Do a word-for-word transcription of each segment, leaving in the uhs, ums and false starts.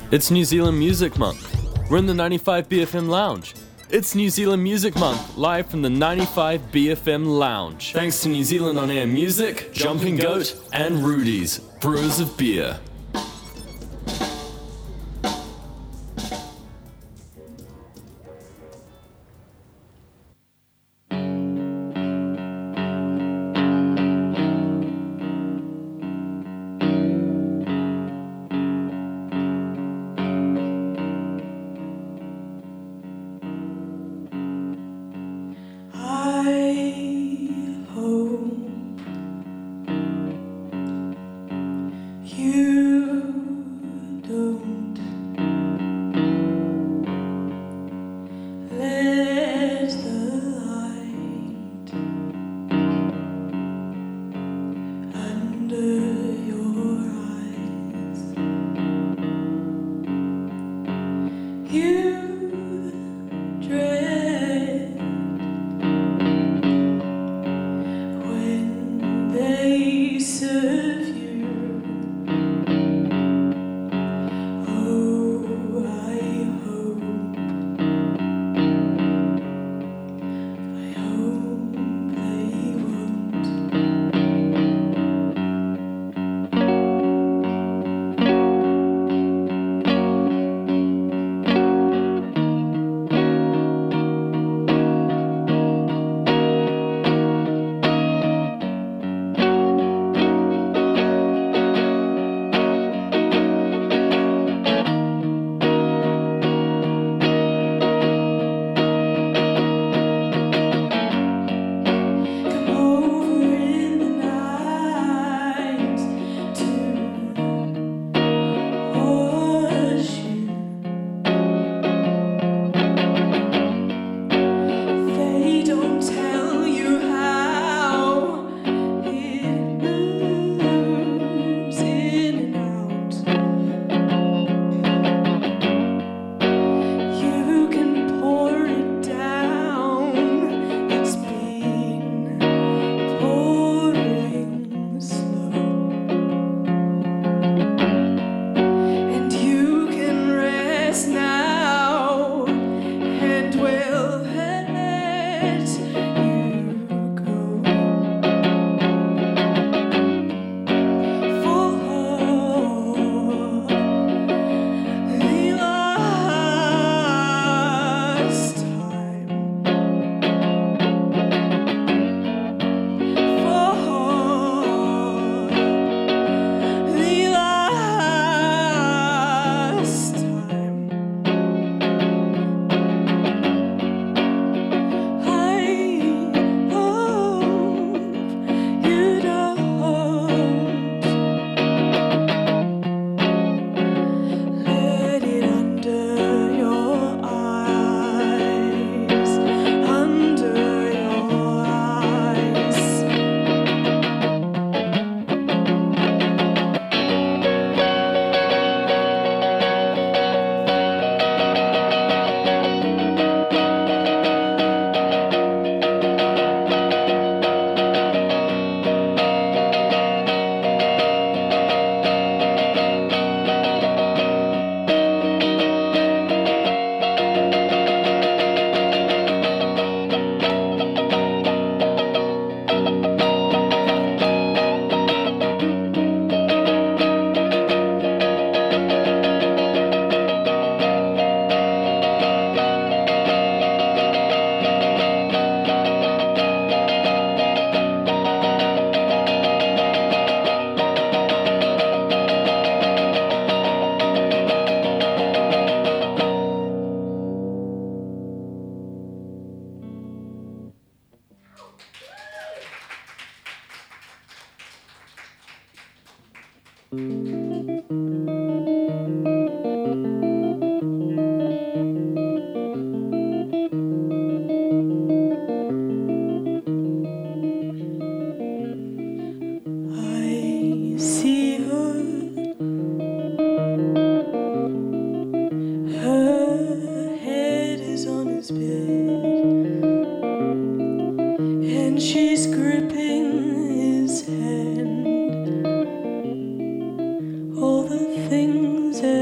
It's New Zealand Music Month. We're in the ninety-five B F M Lounge. It's New Zealand Music Month, live from the ninety-five B F M Lounge. Thanks to New Zealand On Air Music, Jumping Goat, and Rudy's, brewers of beer.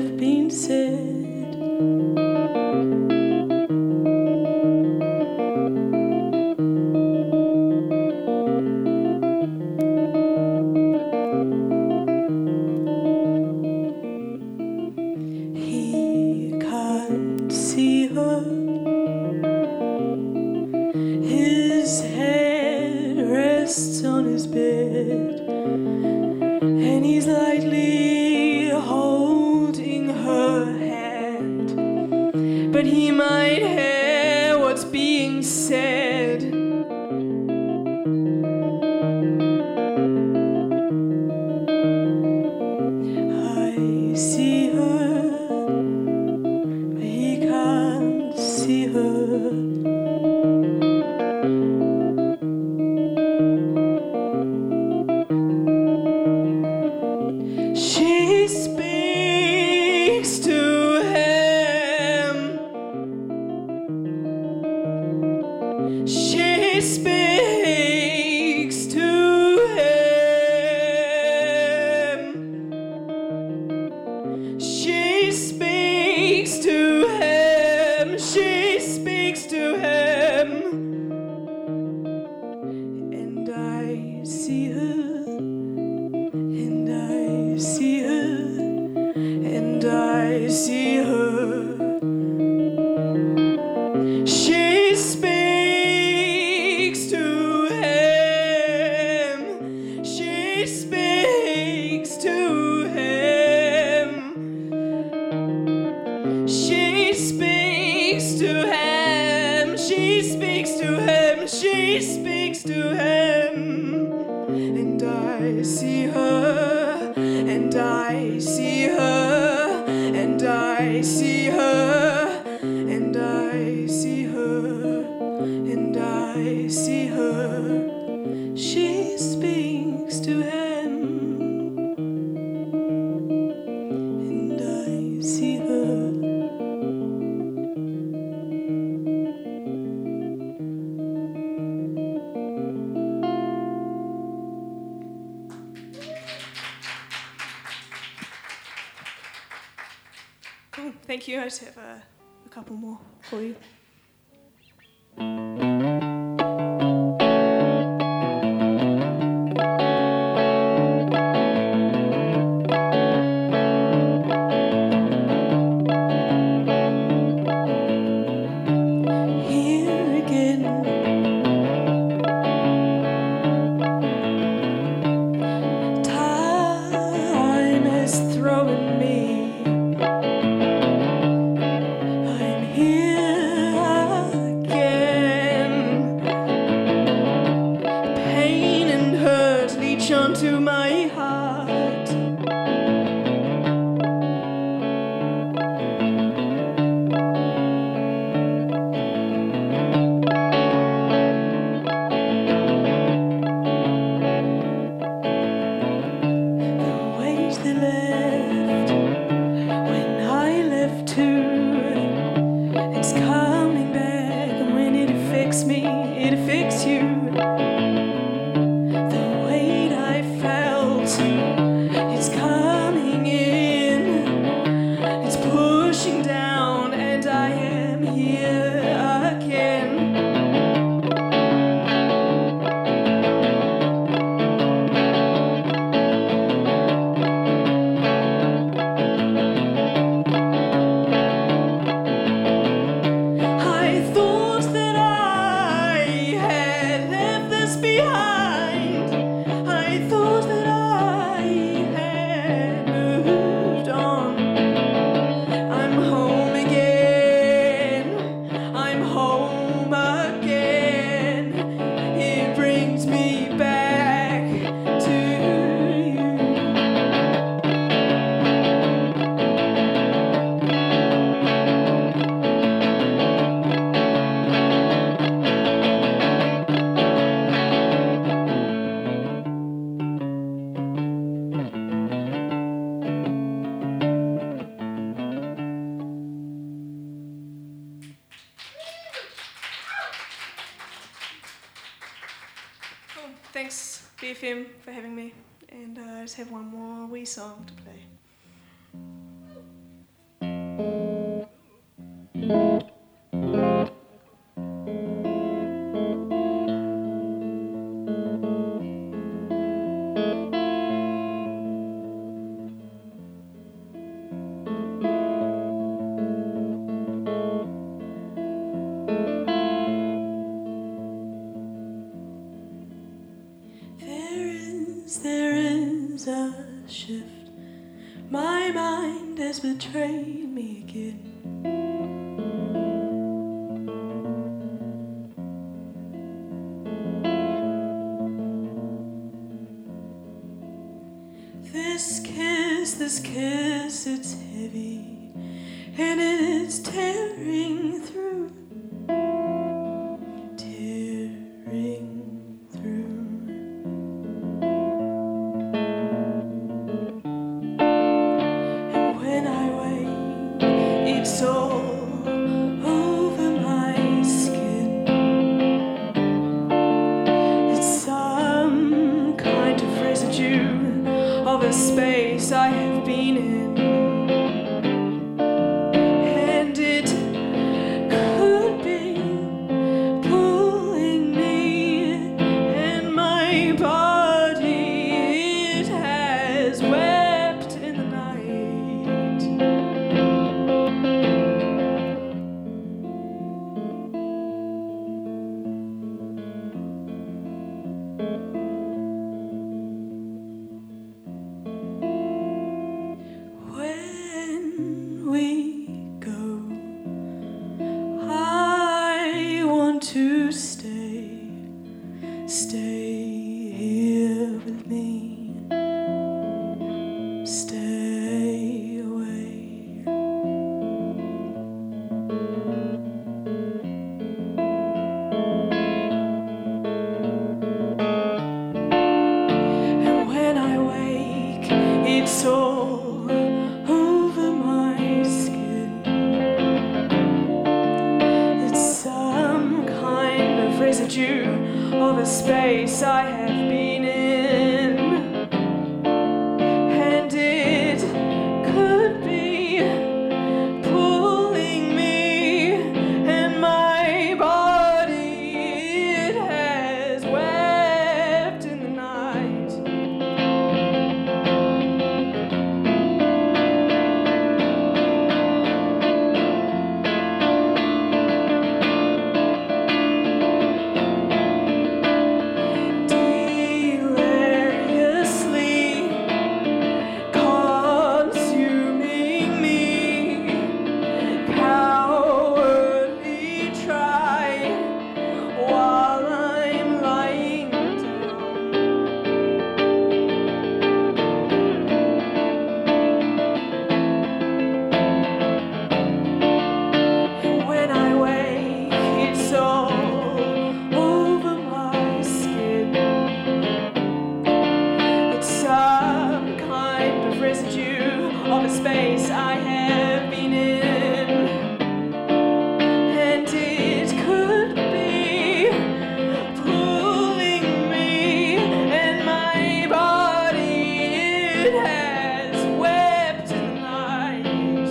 have been said. He can't see her. His head rests on his bed, and he's lightly holding her hand, but he might hear what's being said. I see her, but he can't see her. She speaks to him. She speaks to him. She speaks to him. She speaks to him. And I see her. And I see her, and I see her. She speaks to him. She speaks to him. She speaks to him. She speaks to him. She speaks to him. And I see her, and I see her, and I see her, and I see her, and I see her. She speaks to him, and I see her. Cool, thank you. I just have a, a couple more for you. Here again, time is throwing me. I'm here again. Pain and hurt leach onto my heart. The weight they left when I left too, it's coming back, and when it affects me, it affects you. The weight I felt, it's coming in, it's pushing down, and I am here again. I thought that I had left this behind. I thought that I had moved on. I'm home again. I'm home again. It brings me back to you. Cool. Thanks, B F M, for having me. And uh, I just have one more wee song to play. has betrayed me again. This kiss, this kiss, it's heavy, and it's tearing through, tearing through. And when I wake, it's all over my skin. It's some kind of residue of a space I have been in, and it could be pulling me and my body. It has wept in the night. When we go, I want to stay, stay here with me, stay away. And when I wake, it's all over my skin. It's some kind of residue of a space I have been in, and it could be pulling me and my body. It has wept in the night. Deliriously consuming me, cowardly try while I'm lying down. And when I wake, it's all over my skin. It's some kind of residue of a space I have been in, and it could be pulling me and my body. It has wept in the night.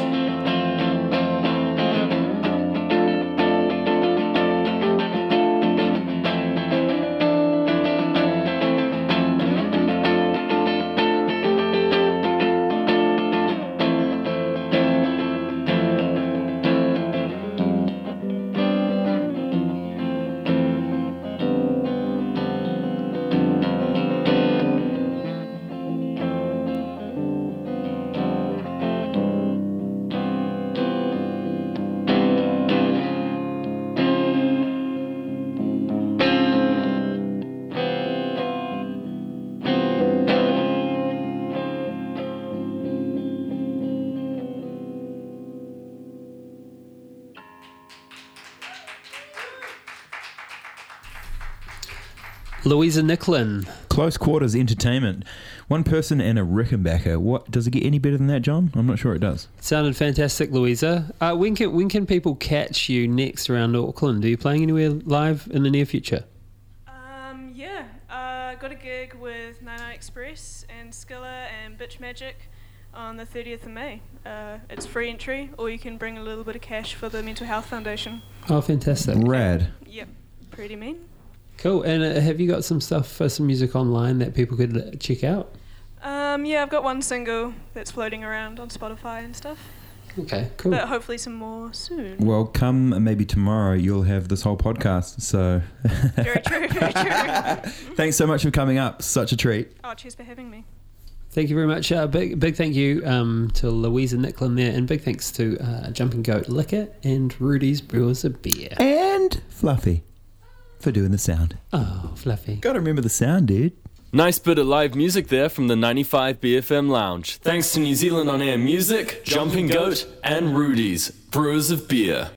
Louisa Nicklin. Close Quarters Entertainment. One person and a Rickenbacker. What does it get any better than that, John? I'm not sure it does. Sounded fantastic, Louisa. Uh, when can when can people catch you next around Auckland? Are you playing anywhere live in the near future? Um, yeah, uh, got a gig with Nine Night Express and Skilla and Bitch Magic on the thirtieth of May. Uh, it's free entry, or you can bring a little bit of cash for the Mental Health Foundation. Oh, fantastic. Rad. Yep, pretty mean. Cool. And uh, have you got some stuff for some music online that people could uh, check out? Um, yeah, I've got one single that's floating around on Spotify and stuff. Okay, cool. But hopefully some more soon. Well, come maybe tomorrow you'll have this whole podcast, so... Very true, very true. Thanks so much for coming up. Such a treat. Oh, cheers for having me. Thank you very much. Uh, big big thank you um, to Louisa Nicklin there, and big thanks to uh, Jumping Goat Liquor and Rudy's Brewers of Beer. And Fluffy for doing the sound. Oh, Fluffy. Gotta remember the sound, dude. Nice bit of live music there from the ninety-five B F M Lounge. Thanks to New Zealand On Air Music, Jumping Goat, and Rudy's Brewers of Beer.